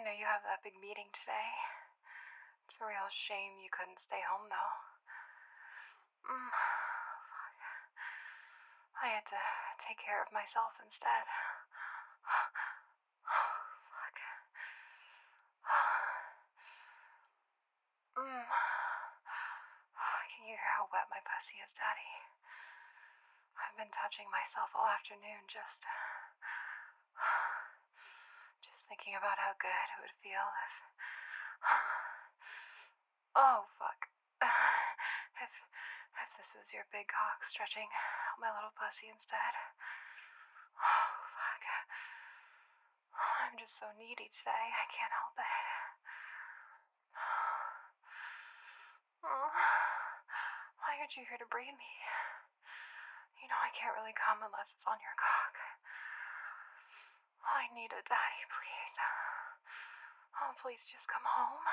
I know you have that big meeting today. It's a real shame you couldn't stay home, though. Fuck. I had to take care of myself instead. Fuck. Can you hear how wet my pussy is, Daddy? I've been touching myself all afternoon, just thinking about how good it would feel if... Oh, fuck. If this was your big cock stretching out my little pussy instead. Oh, fuck. I'm just so needy today, I can't help it. Why aren't you here to breathe me? You know I can't really come unless it's on your cock. I need a daddy, please. Oh, please just come home.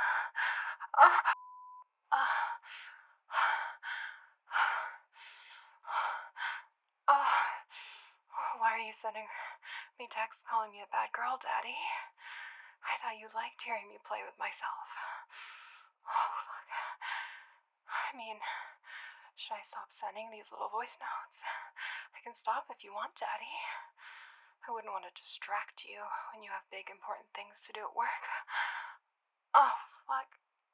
Why are you sending me texts calling me a bad girl, Daddy? I thought you liked hearing me play with myself. Oh, fuck. I mean, should I stop sending these little voice notes? I can stop if you want, Daddy. I wouldn't want to distract you when you have big, important things to do at work. Oh, fuck.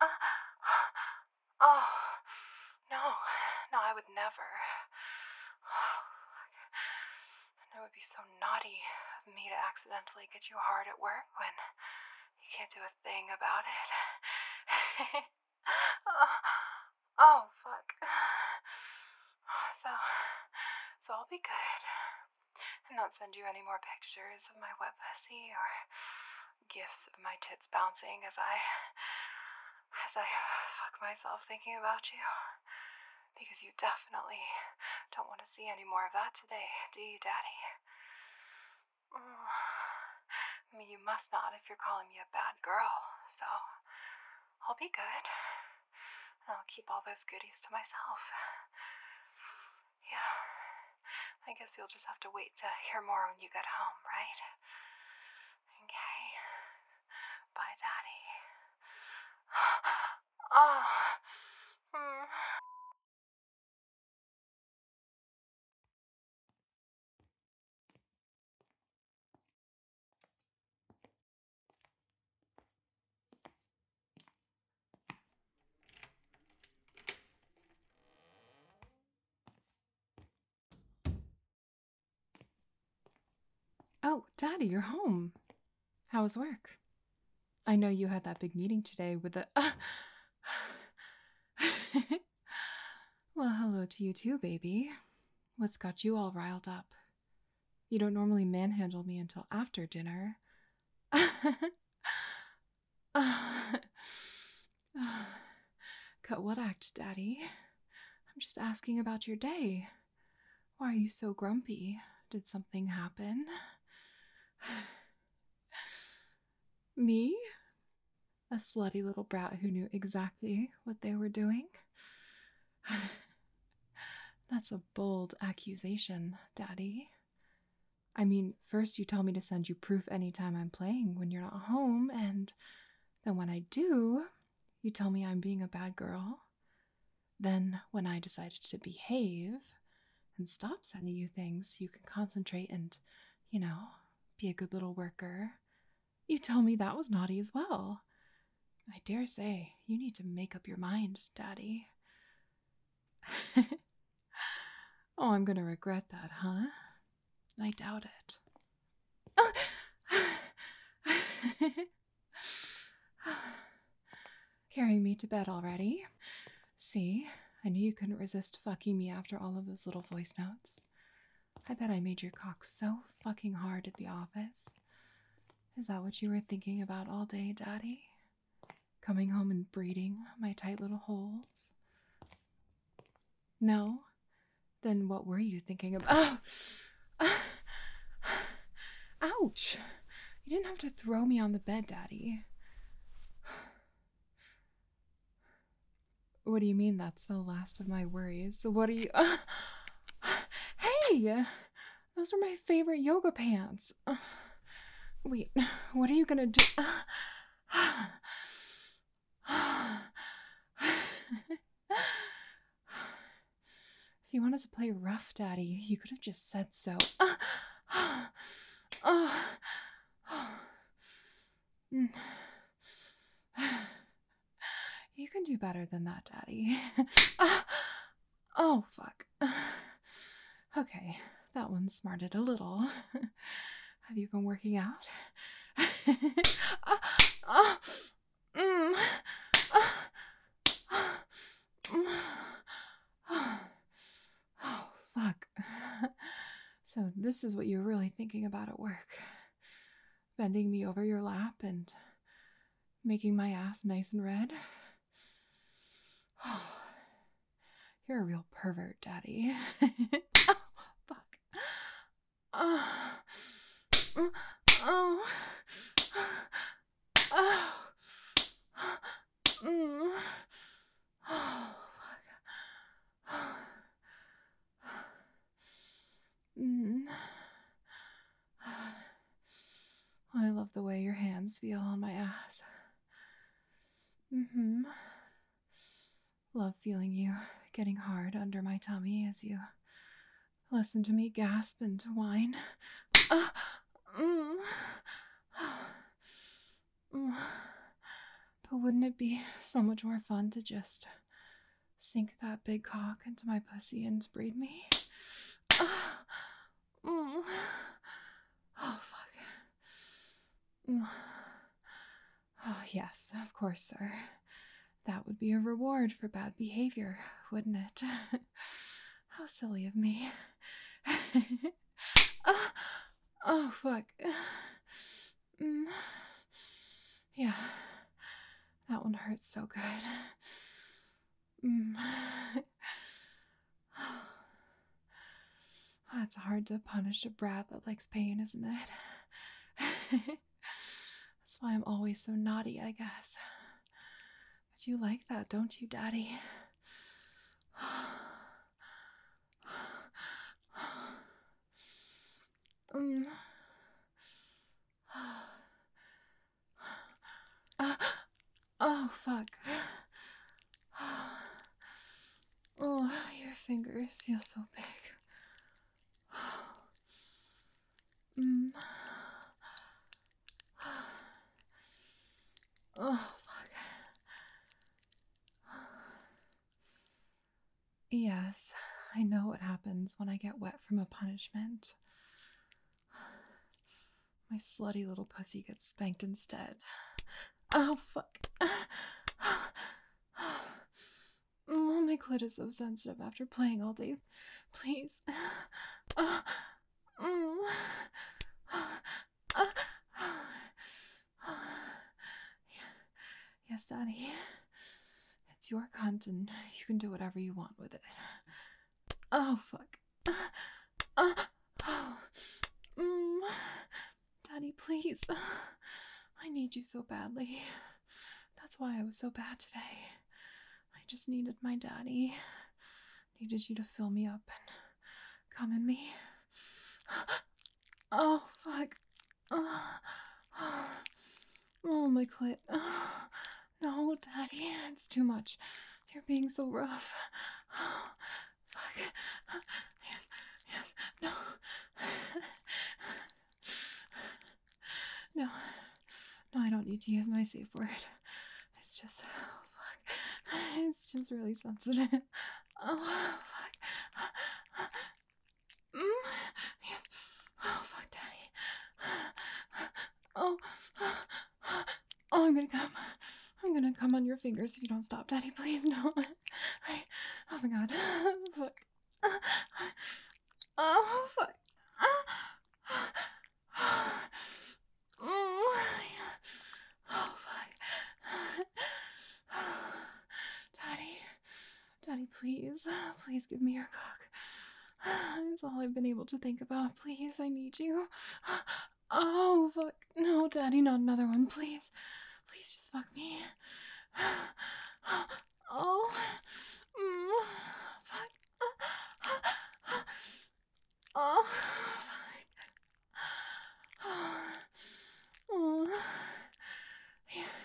Oh, no, I would never. Oh, fuck. It would be so naughty of me to accidentally get you hard at work when you can't do a thing about it. Oh, fuck. So I'll be good and not send you any more pictures of my wet pussy or gifs of my tits bouncing as I fuck myself thinking about you. Because you definitely don't want to see any more of that today, do you, Daddy? I mean, you must not if you're calling me a bad girl, so I'll be good. And I'll keep all those goodies to myself. Yeah, I guess you'll just have to wait to hear more when you get home, right? Okay. Bye, Daddy. Oh, Daddy, you're home. How was work? I know you had that big meeting today with the... Well, hello to you too, baby. What's got you all riled up? You don't normally manhandle me until after dinner. Cut what act, Daddy? I'm just asking about your day. Why are you so grumpy? Did something happen? Me? A slutty little brat who knew exactly what they were doing? That's a bold accusation, Daddy. I mean, first you tell me to send you proof anytime I'm playing when you're not home, and then when I do, you tell me I'm being a bad girl. Then, when I decided to behave and stop sending you things so you can concentrate and, be a good little worker, you tell me that was naughty as well. I dare say you need to make up your mind, Daddy. Oh, I'm gonna regret that, huh? I doubt it. Carrying me to bed already? See, I knew you couldn't resist fucking me after all of those little voice notes. I bet I made your cock so fucking hard at the office. Is that what you were thinking about all day, Daddy? Coming home and breeding my tight little holes? No? Then what were you thinking about? Ouch! You didn't have to throw me on the bed, Daddy. What do you mean that's the last of my worries? What do you... Hey! Those are my favorite yoga pants. Wait, what are you gonna do? If you wanted to play rough, Daddy, you could have just said so. You can do better than that, Daddy. Oh, fuck. Okay, that one smarted a little. Have you been working out? Oh, fuck. So this is what you're really thinking about at work. Bending me over your lap and making my ass nice and red. You're a real pervert, Daddy. Oh, fuck. Oh. Oh. Oh. Oh, fuck. I love the way your hands feel on my ass. Love feeling you getting hard under my tummy as you listen to me gasp and whine. But wouldn't it be so much more fun to just sink that big cock into my pussy and breed me? Oh, fuck. Oh, yes, of course, sir. That would be a reward for bad behavior, wouldn't it? How silly of me. Oh, fuck. Yeah, that one hurts so good. It's hard to punish a brat that likes pain, isn't it? That's why I'm always so naughty, I guess. But you like that, don't you, Daddy? Oh, fuck. Oh, your fingers feel so big. Oh, fuck. Yes, I know what happens when I get wet from a punishment. My slutty little pussy gets spanked instead. Oh, fuck. Oh, my clit is so sensitive after playing all day. Please. Yes, Daddy. It's your cunt and you can do whatever you want with it. Oh, fuck. Daddy, please. I need you so badly. That's why I was so bad today. I just needed my daddy. Needed you to fill me up and come in me. Oh, fuck. Oh, my clit. No, Daddy, it's too much. You're being so rough. Fuck. Yes, no. No, I don't need to use my safe word. It's just, oh, fuck. It's just really sensitive. Oh, fuck. Yes. Oh, fuck, Daddy. Oh, I'm gonna come. I'm gonna come on your fingers if you don't stop, Daddy. Please, no. Oh my god. Fuck. Oh, fuck. Oh, fuck. Daddy, please. Please give me your cock. It's all I've been able to think about. Please, I need you. Oh, fuck. No, Daddy, not another one. Please. Please just fuck me. Oh. Fuck. Oh. Fuck. Oh.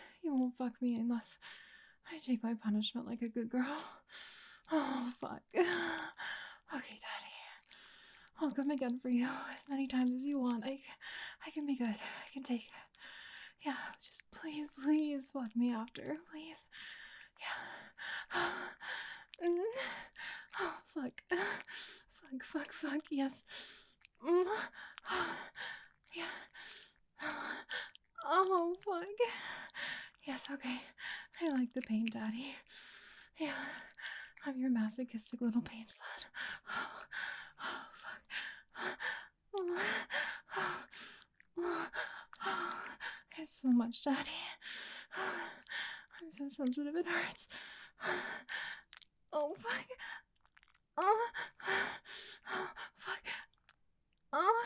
fuck me unless I take my punishment like a good girl. Oh, fuck. Okay, Daddy. I'll come again for you as many times as you want. I can be good. I can take it. Yeah, just please fuck me after. Please. Yeah. Oh, fuck. Fuck. Yes. Yeah. Oh, fuck. Yes, okay. I like the pain, Daddy. Yeah. I'm your masochistic little pain slut. Oh, fuck. It's so much, Daddy. I'm so sensitive, it hurts. Oh, fuck. Oh, fuck. Oh,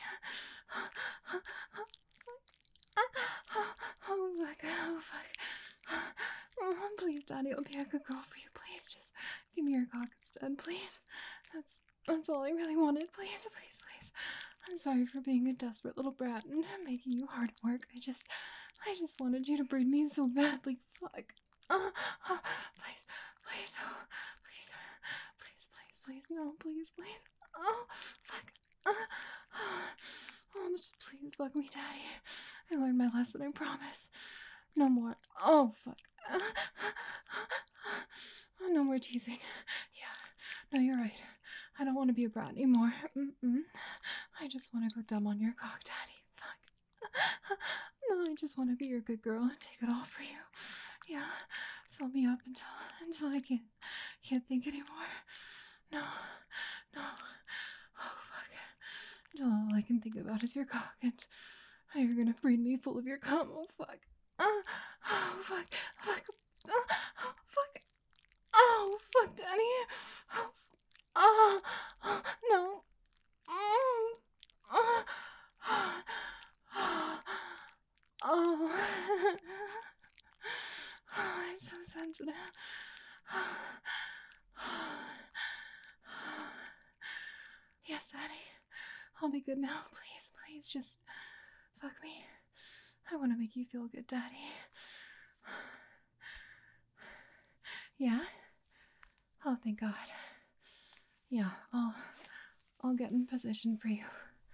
fuck. Oh, please, Daddy, I'll be a good girl for you. Please, just give me your cock instead, please. That's all I really wanted. Please. I'm sorry for being a desperate little brat and making you hard work. I just wanted you to breed me so badly. Fuck. Please, no, please. Oh, fuck. Oh, just please fuck me, Daddy. I learned my lesson, I promise. No more. Oh, fuck. Oh, no more teasing. Yeah, no, you're right. I don't want to be a brat anymore. I just want to go dumb on your cock, Daddy. Fuck. No, I just want to be your good girl and take it all for you. Yeah, fill me up until I can't think anymore. No. Oh, fuck. Until all I can think about is your cock and how you're gonna breed me full of your cum. Oh, fuck. Oh, fuck. Oh, fuck, Daddy. Oh, no. It's so sensitive. Yes, Daddy. I'll be good now. Please, just fuck me. I want to make you feel good, Daddy. Yeah? Oh, thank God. Yeah, I'll get in position for you.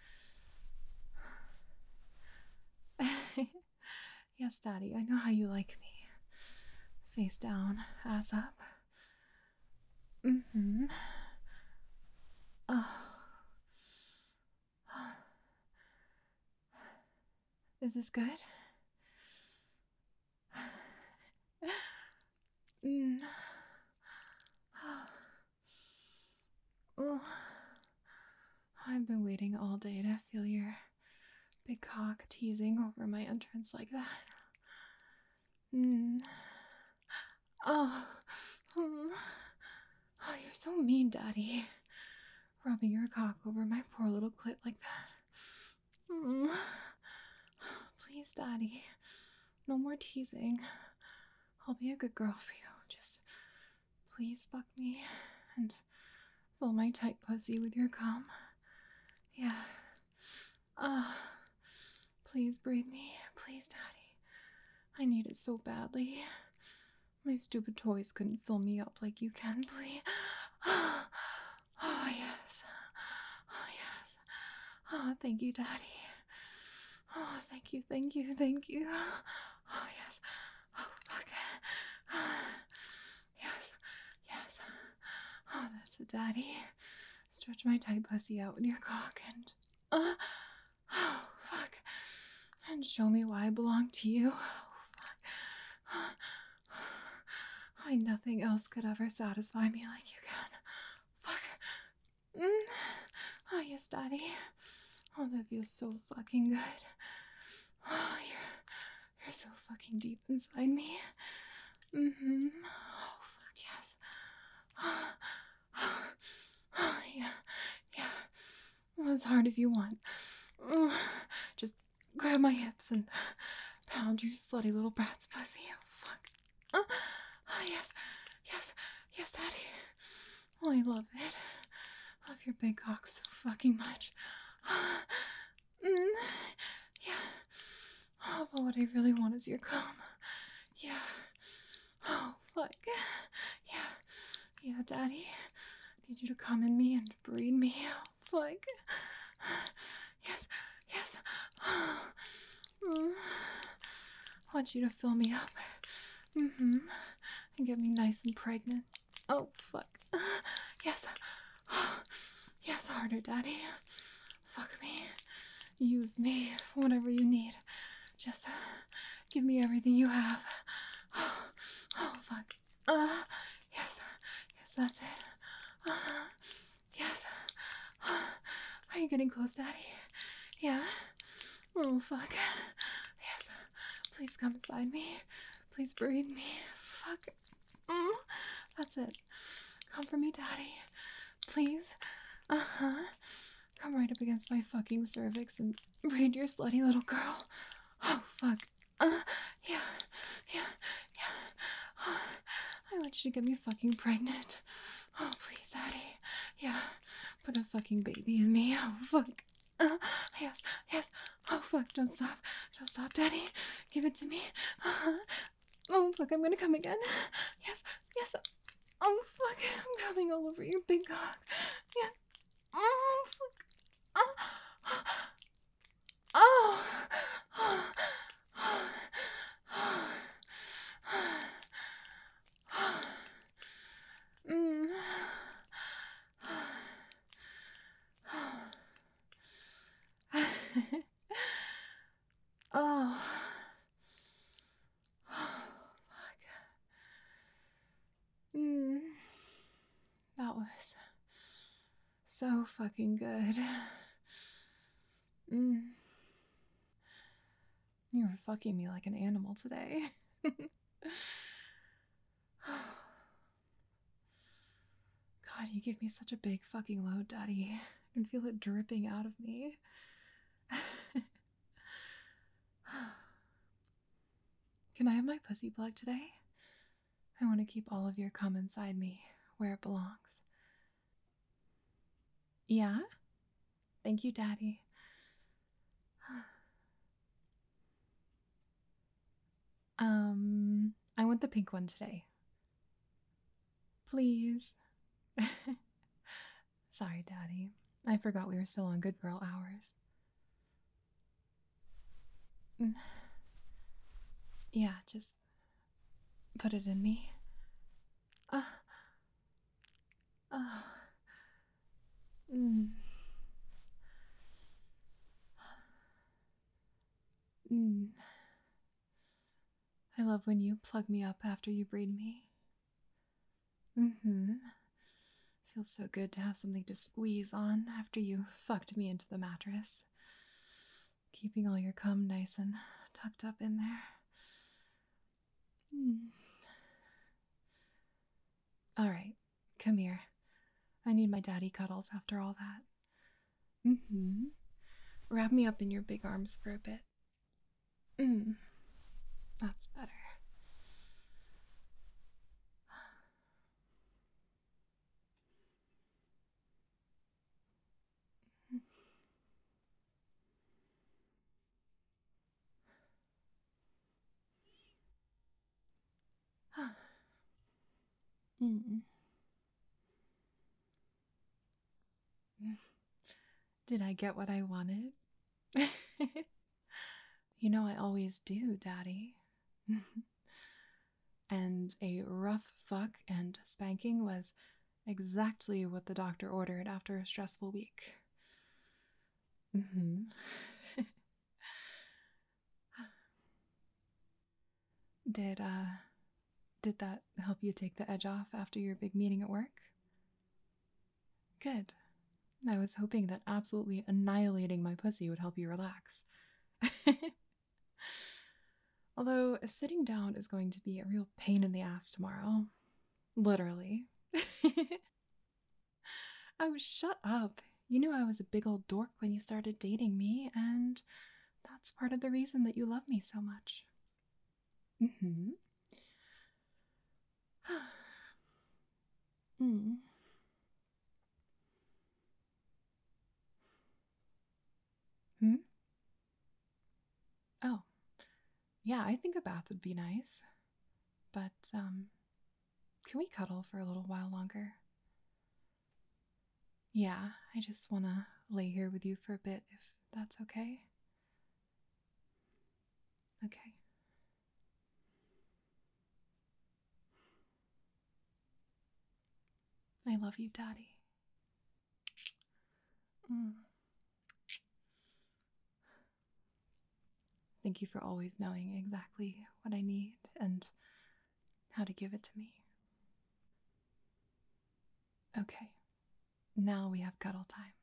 Yes, Daddy, I know how you like me. Face down, ass up. Oh. Is this good? Oh. I've been waiting all day to feel your big cock teasing over my entrance like that. Oh, you're so mean, Daddy. Rubbing your cock over my poor little clit like that. Please, Daddy. No more teasing. I'll be a good girl for you. Just please fuck me and fill my tight pussy with your cum. Yeah. Please breathe me. Please, Daddy. I need it so badly. My stupid toys couldn't fill me up like you can, please. Oh, yes. Oh, thank you, Daddy. Oh, thank you. Oh, yes. Oh, fuck. Yes. Oh, that's it, Daddy. Stretch my tight pussy out with your cock and... oh, fuck. And show me why I belong to you. Oh, fuck. Nothing else could ever satisfy me like you can. Fuck. Oh, yes, Daddy. Oh, that feels so fucking good. Oh, you're so fucking deep inside me. Oh, fuck, yes. Oh, yeah. As hard as you want. Just grab my hips and pound your slutty little brat's pussy. Oh, fuck. Oh, yes, Daddy. Oh, I love it. I love your big cock so fucking much. Yeah. Oh, but what I really want is your cum. Yeah. Oh, fuck. Yeah. Yeah, Daddy. I need you to come in me and breathe me. Oh, fuck. Yes. Yes. I want you to fill me up. And get me nice and pregnant. Oh, fuck. Yes. Yes, harder, Daddy. Fuck me. Use me for whatever you need. Just give me everything you have. Oh, fuck. Yes. Yes, that's it. Yes. Are you getting close, Daddy? Yeah? Oh, fuck. Yes. Please come inside me. Please breathe me. Fuck. That's it. Come for me, Daddy. Please. Come right up against my fucking cervix and breed your slutty little girl. Oh, fuck. Yeah. I want you to get me fucking pregnant. Oh, please, Daddy. Yeah. Put a fucking baby in me. Oh, fuck. Yes. Oh, fuck. Don't stop, Daddy. Give it to me. Oh, fuck. I'm gonna come again. Yes. Oh, fuck. I'm coming all over your big cock. Yeah. Oh, fuck. Oh. Oh. Fuck. That was so fucking good. You were fucking me like an animal today. God, you give me such a big fucking load, Daddy. I can feel it dripping out of me. Can I have my pussy plug today? I want to keep all of your cum inside me, where it belongs. Yeah? Thank you, Daddy. I want the pink one today. Please. Sorry, Daddy. I forgot we were still on good girl hours. Yeah, just put it in me. I love when you plug me up after you breed me. Feels so good to have something to squeeze on after you fucked me into the mattress. Keeping all your cum nice and tucked up in there. Alright, come here. I need my daddy cuddles after all that. Wrap me up in your big arms for a bit. That's better. Did I get what I wanted? You know I always do, Daddy. And a rough fuck and spanking was exactly what the doctor ordered after a stressful week. Did that help you take the edge off after your big meeting at work? Good. I was hoping that absolutely annihilating my pussy would help you relax. Although sitting down is going to be a real pain in the ass tomorrow. Literally. Oh, shut up. You knew I was a big old dork when you started dating me, and that's part of the reason that you love me so much. Oh, yeah, I think a bath would be nice. but, can we cuddle for a little while longer? Yeah, I just want to lay here with you for a bit, if that's okay. Okay. I love you, Daddy. Mm. Thank you for always knowing exactly what I need and how to give it to me. Okay, now we have cuddle time.